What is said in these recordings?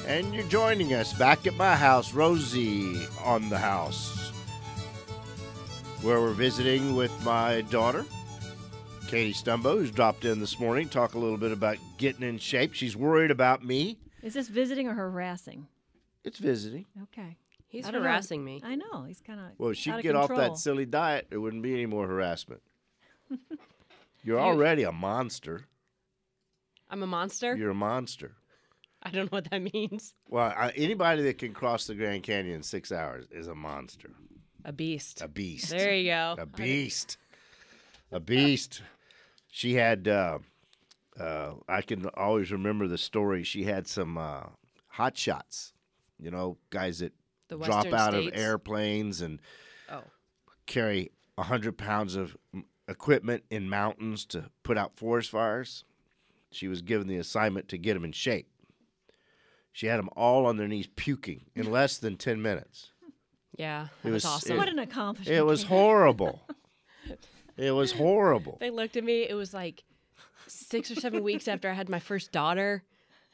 And you're joining us back at my house, Rosie on the House, where we're visiting with my daughter, Katie Stumbo, who's dropped in this morning, talk a little bit about getting in shape. She's worried about me. Is this visiting or harassing? It's visiting. Okay. He's I don't know. harassing me. I know. He's kind of Well, if she'd out of get off control. that silly diet, there wouldn't be any more harassment. You're already a monster. I'm a monster? You're a monster. I don't know what that means. Well, anybody that can cross the Grand Canyon in 6 hours is a monster. A beast. A beast. There you go. A beast. A beast. She had, I can always remember the story. She had some hot shots, you know, guys that The drop Western out states. of airplanes and Oh. carry 100 pounds of equipment in mountains to put out forest fires. She was given the assignment to get them in shape. She had them all on their knees puking in less than 10 minutes. Yeah, It that was was- awesome. What an accomplishment. It was horrible. It was horrible. They looked at me. It was like 6 or 7 weeks after I had my first daughter.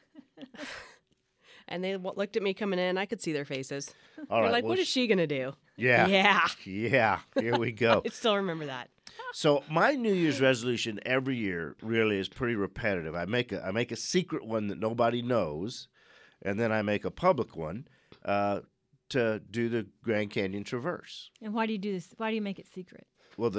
And they looked at me coming in. I could see their faces. All They're right, like, well, what is she going to do? Yeah. Yeah. Yeah. Here we go. I still remember that. So my New Year's resolution every year really is pretty repetitive. I make a secret one that nobody knows, and then I make a public one to do the Grand Canyon Traverse. And why do you do this? Why do you make it secret? Well,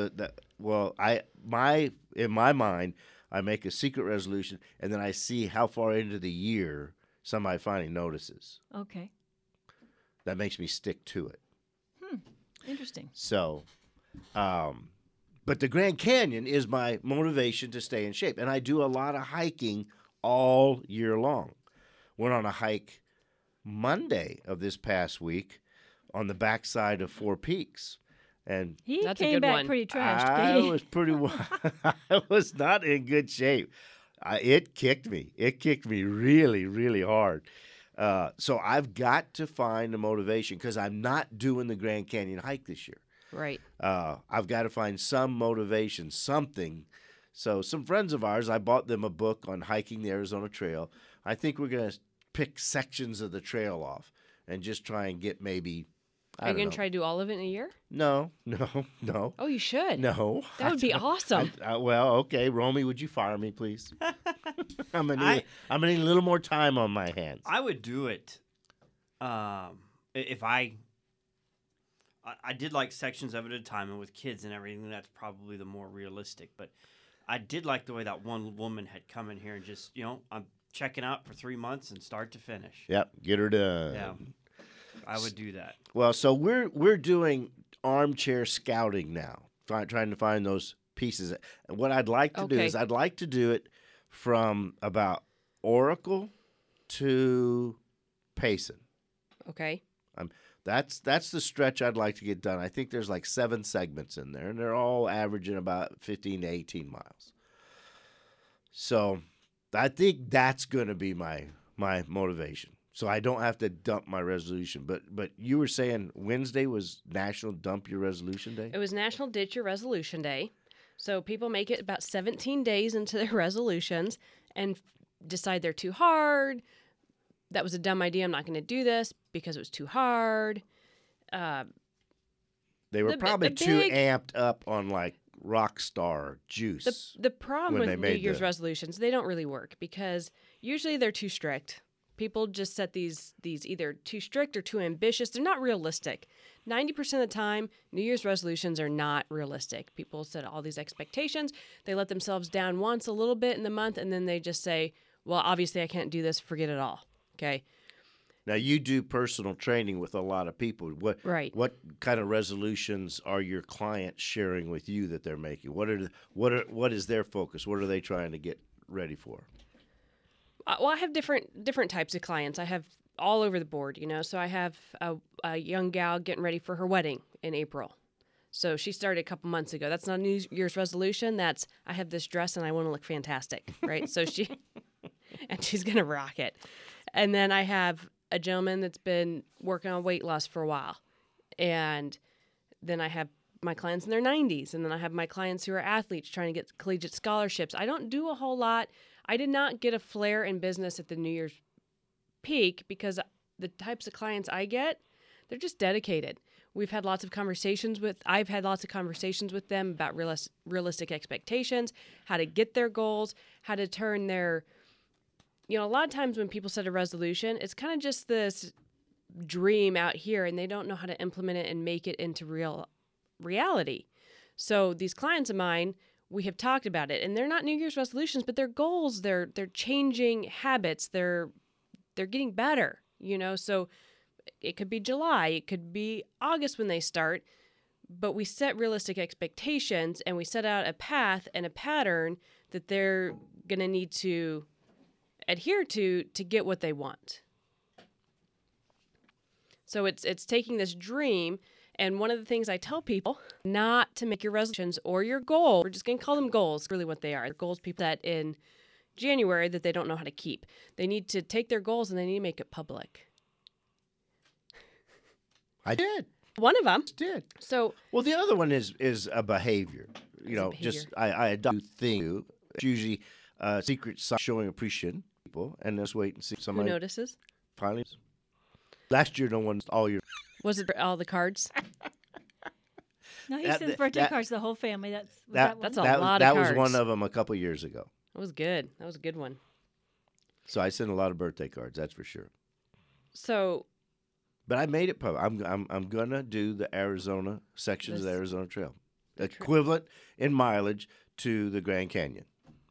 in my mind, I make a secret resolution, and then I see how far into the year somebody finally notices. Okay. That makes me stick to it. Interesting. So, but the Grand Canyon is my motivation to stay in shape. And I do a lot of hiking all year long. Went on a hike Monday of this past week on the backside of Four Peaks. And He That's a came good back one. pretty trashed. I Katie. was pretty, I was not in good shape. It kicked me. It kicked me really, really hard. So I've got to find the motivation because I'm not doing the Grand Canyon hike this year. Right. I've got to find some motivation, something. So some friends of ours, I bought them a book on hiking the Arizona Trail. I think we're going to pick sections of the trail off and just try and get maybe, I Are you don't going know. to try to do all of it in a year? No. Oh, you should. No. That would be awesome. Well, okay. Romy, would you fire me, please? I'm gonna need a little more time on my hands. I would do it if I did like sections of it at a time, and with kids and everything, that's probably the more realistic. But I did like the way that one woman had come in here and just, I'm checking out for 3 months and start to finish. Yep, get her done. Yeah, I would do that. Well, so we're doing armchair scouting now, trying to find those pieces. And what I'd like to do Okay. is I'd like to do it from about Oracle to Payson. Okay. That's the stretch I'd like to get done. I think there's like 7 segments in there, and they're all averaging about 15 to 18 miles. So I think that's going to be my motivation. So I don't have to dump my resolution. But you were saying Wednesday was National Dump Your Resolution Day? It was National Ditch Your Resolution Day. So people make it about 17 days into their resolutions and decide they're too hard. That was a dumb idea. I'm not going to do this because it was too hard. They were the probably too big- amped up on like Rockstar juice. The problem when they with New made Year's the- resolutions, they don't really work because usually they're too strict. People just set these either too strict or too ambitious. They're not realistic. 90% of the time, New Year's resolutions are not realistic. People set all these expectations. They let themselves down once a little bit in the month, and then they just say, well, obviously I can't do this. Forget it all. Okay? Now you do personal training with a lot of people. Right. What kind of resolutions are your clients sharing with you that they're making? What is their focus? What are they trying to get ready for? Well, I have different types of clients. I have all over the board, So I have a young gal getting ready for her wedding in April. So she started a couple months ago. That's not a New Year's resolution. That's I have this dress and I want to look fantastic, right? So she's gonna rock it. And then I have a gentleman that's been working on weight loss for a while, and then I have my clients in their 90s, and then I have my clients who are athletes trying to get collegiate scholarships. I don't do a whole lot. I did not get a flare in business at the New Year's peak because the types of clients I get, they're just dedicated. I've had lots of conversations with them about realistic expectations, how to get their goals, how to turn their, a lot of times when people set a resolution, it's kind of just this dream out here and they don't know how to implement it and make it into reality. So these clients of mine, we have talked about it, and they're not New Year's resolutions, but they're goals. They're changing habits. They're getting better, So it could be July, it could be August when they start, but we set realistic expectations and we set out a path and a pattern that they're going to need to adhere to get what they want. So it's taking this dream, and one of the things I tell people, not to make your resolutions or your goal, we're just going to call them goals, really what they are. They're goals people set in January that they don't know how to keep. They need to take their goals and they need to make it public. I did. One of them Did. So Well, the other one is a behavior. behavior. I adopt thing. It's usually a secret sign showing appreciation to people, and just wait and see who somebody notices? finally. Last year, no one all your. Was it all the cards? No, he That- sends that- birthday that- cards to the whole family. That's was That, that That's one? a lot of that was cards. one of them a couple years ago. That was good. That was a good one. So I sent a lot of birthday cards. That's for sure. So But I made it public. I'm gonna do the Arizona sections of the This- Arizona Trail, equivalent in mileage to the Grand Canyon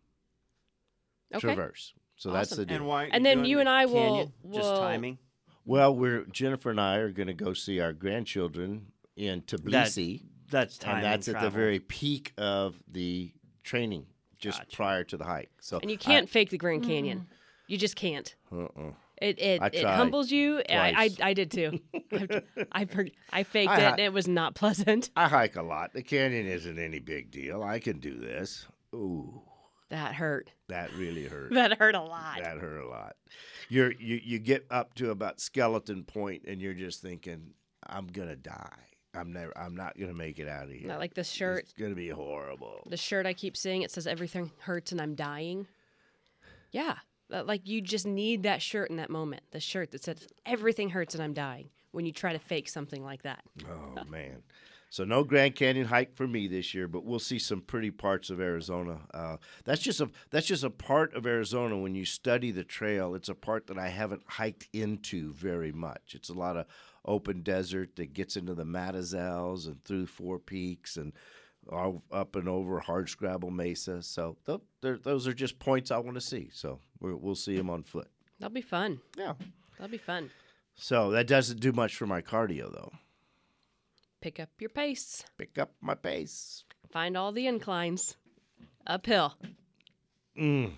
okay. Traverse. So that's Awesome. the deal. And why? aren't And you then doing you the and I canyon? Just will- timing. Well, Jennifer and I are going to go see our grandchildren in Tbilisi, That's timing. and that's at the travel. very peak of the training, just Gotcha. prior to the hike. So And you can't fake the Grand Canyon. You just can't. Uh-uh. It I tried humbles you. twice. I did too. I faked I it, ha- and it was not pleasant. I hike a lot. The canyon isn't any big deal. I can do this. Ooh, That hurt. that really hurt. That hurt a lot. That hurt a lot. You get up to about skeleton point, and you're just thinking, I'm gonna die. I'm not gonna make it out of here. Not like this shirt. It's gonna be horrible. The shirt I keep seeing, it says everything hurts and I'm dying. Yeah. Like you just need that shirt in that moment. The shirt that says everything hurts and I'm dying when you try to fake something like that. Oh man. So no Grand Canyon hike for me this year, but we'll see some pretty parts of Arizona. That's just a part of Arizona. When you study the trail, it's a part that I haven't hiked into very much. It's a lot of open desert that gets into the Matazals and through Four Peaks and all up and over Hardscrabble Mesa. So those are just points I want to see. So we'll see them on foot. That'll be fun. Yeah. That'll be fun. So that doesn't do much for my cardio though. Pick up your pace. Pick up my pace. Find all the inclines. Uphill. Mm.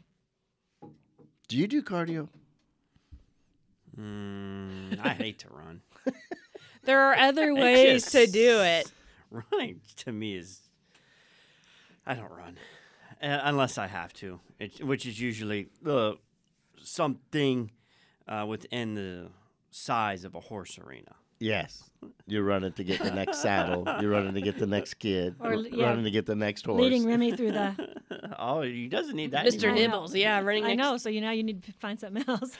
Do you do cardio? I hate to run. There are other ways just- to do it. Running to me is. I don't run unless I have to, which is usually something within the size of a horse arena. Yes. You're running to get the next saddle. You're running to get the next kid. Or, yeah, running to get the next horse. leading Remy through the. Oh, he doesn't need that. Mr. I anymore. know. Nibbles, yeah, running I next. know. So now you need to find something else.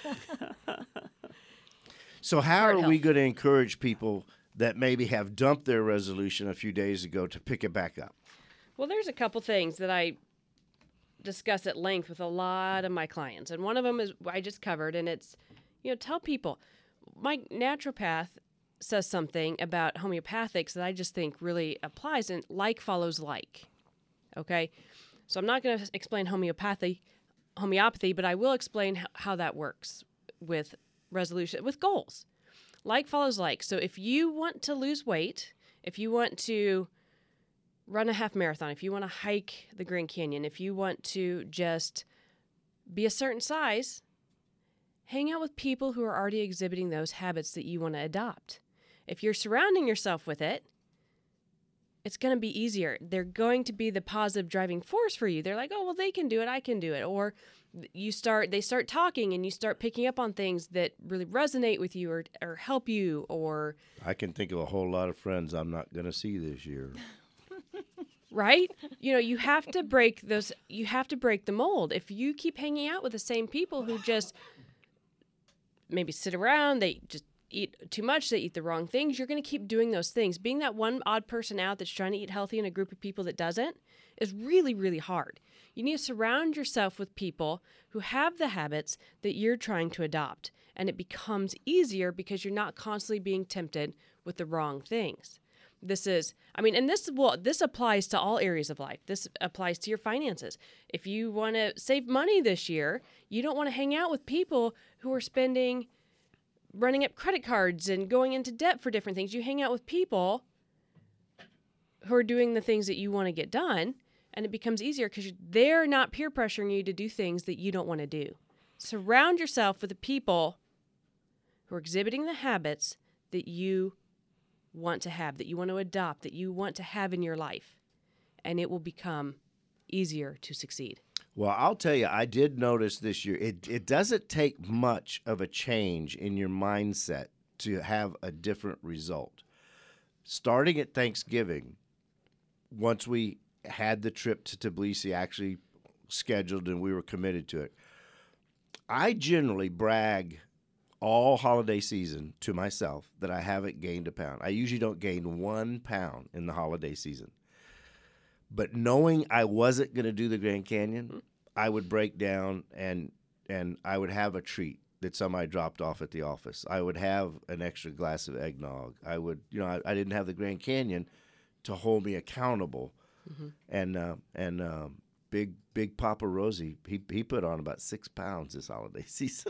So how Heart are we health. going to encourage people that maybe have dumped their resolution a few days ago to pick it back up? Well, there's a couple things that I discuss at length with a lot of my clients. And one of them is I just covered, and it's, tell people. My naturopath says something about homeopathics that I just think really applies, and like follows like. Okay? So I'm not going to explain homeopathy, but I will explain how that works with resolution, with goals. Like follows like. So if you want to lose weight, if you want to run a half marathon, if you want to hike the Grand Canyon, if you want to just be a certain size, hang out with people who are already exhibiting those habits that you want to adopt. If you're surrounding yourself with it, it's going to be easier. They're going to be the positive driving force for you. They're like, oh, well, they can do it. I can do it. Or they start talking and you start picking up on things that really resonate with you or help you or I can think of a whole lot of friends I'm not going to see this year. right? You have to break the mold. If you keep hanging out with the same people who just maybe sit around, they just eat too much, they eat the wrong things, you're going to keep doing those things. Being that one odd person out that's trying to eat healthy in a group of people that doesn't is really, really hard. You need to surround yourself with people who have the habits that you're trying to adopt. And it becomes easier because you're not constantly being tempted with the wrong things. This applies to all areas of life. This applies to your finances. If you want to save money this year, you don't want to hang out with people who are running up credit cards and going into debt for different things. You hang out with people who are doing the things that you want to get done, and it becomes easier because they're not peer pressuring you to do things that you don't want to do. Surround yourself with the people who are exhibiting the habits that you want to have, that you want to adopt, that you want to have in your life, and it will become easier to succeed. Well, I'll tell you, I did notice this year, it doesn't take much of a change in your mindset to have a different result. Starting at Thanksgiving, once we had the trip to Tbilisi actually scheduled and we were committed to it, I generally brag all holiday season to myself that I haven't gained a pound. I usually don't gain 1 pound in the holiday season. But knowing I wasn't going to do the Grand Canyon, I would break down and I would have a treat that somebody dropped off at the office. I would have an extra glass of eggnog. I would, I didn't have the Grand Canyon to hold me accountable. Mm-hmm. And Big Papa Rosie, he put on about 6 pounds this holiday season.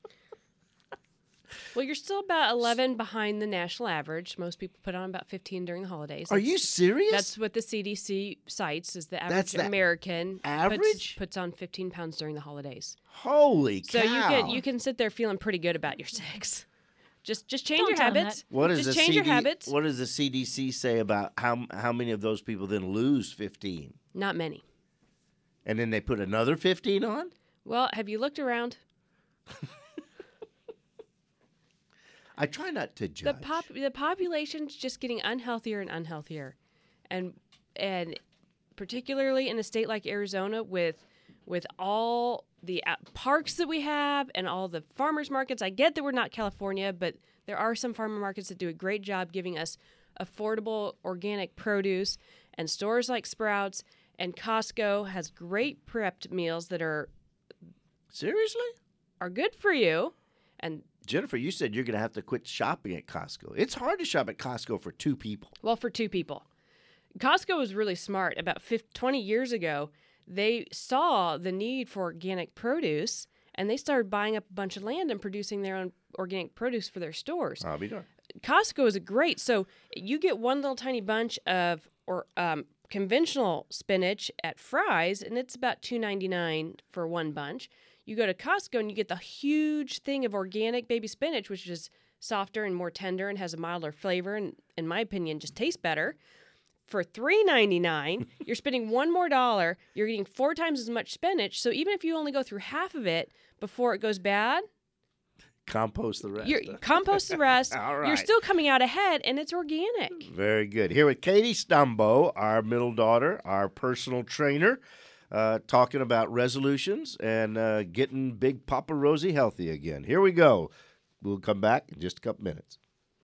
Well, you're still about 11 behind the national average. Most people put on about 15 during the holidays. Are you serious? That's what the CDC cites is the average That's the American average? puts on 15 pounds during the holidays. Holy cow. So you can sit there feeling pretty good about your 6. Just change Don't your tell 'em habits. What does Just the change your habits. What does the CDC say about how many of those people then lose 15? Not many. And then they put another 15 on? Well, have you looked around? I try not to judge. The population's just getting unhealthier and unhealthier, and particularly in a state like Arizona with all the parks that we have and all the farmers markets. I get that we're not California, but there are some farmer markets that do a great job giving us affordable organic produce, and stores like Sprouts and Costco has great prepped meals that are Seriously? good for you. And Jennifer, you said you're going to have to quit shopping at Costco. It's hard to shop at Costco for 2 people. well, for 2 people. Costco was really smart. About 20 years ago, they saw the need for organic produce, and they started buying up a bunch of land and producing their own organic produce for their stores. I'll be darned. Costco is great. So you get one little tiny bunch of conventional spinach at Fry's, and it's about $2.99 for one bunch. You go to Costco and you get the huge thing of organic baby spinach, which is softer and more tender and has a milder flavor, and in my opinion, just tastes better. For $3.99, you're spending $1 more. You're getting 4 times as much spinach. So even if you only go through half of it before it goes bad, Compost the rest. compost the rest. All right. You're still coming out ahead, and it's organic. Very good. Here with Katie Stumbo, our middle daughter, our personal trainer, talking about resolutions and getting Big Papa Rosie healthy again. Here we go. We'll come back in just a couple minutes.